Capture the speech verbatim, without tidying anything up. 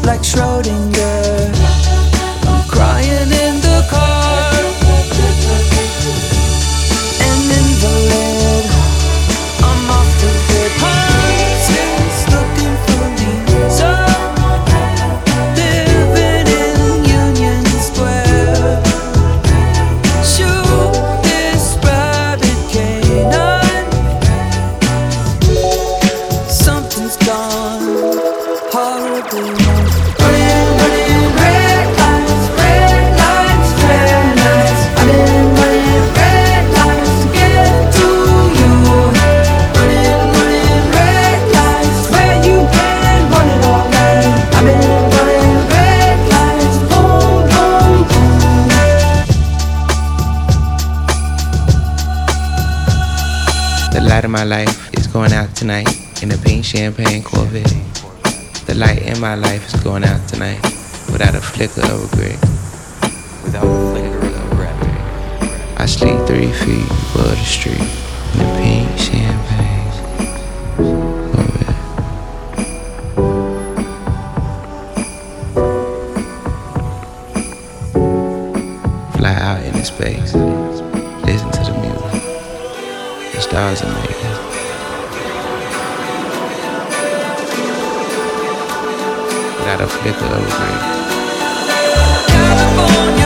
like Schrodinger. I'm crying in the car, an invalid. I'm off the grid. Hunters looking for me, so living in Union Square. Shoot this rabbit canine. Something's gone horribly wrong. Running, running, red lights, red lights, red lights. I've been running red lights to get to you. Running, running, red lights where you can run it all night. I've been running red lights, boom, boom, boom. The light of my life is going out tonight in a pink champagne Corvette. The light in my life is going out tonight without a flicker of regret. Without a flicker of regret. I sleep three feet above the street in a pink champagne Corvette. Fly out into space, listen to the music. The stars are making. Without a flicker of regret. California.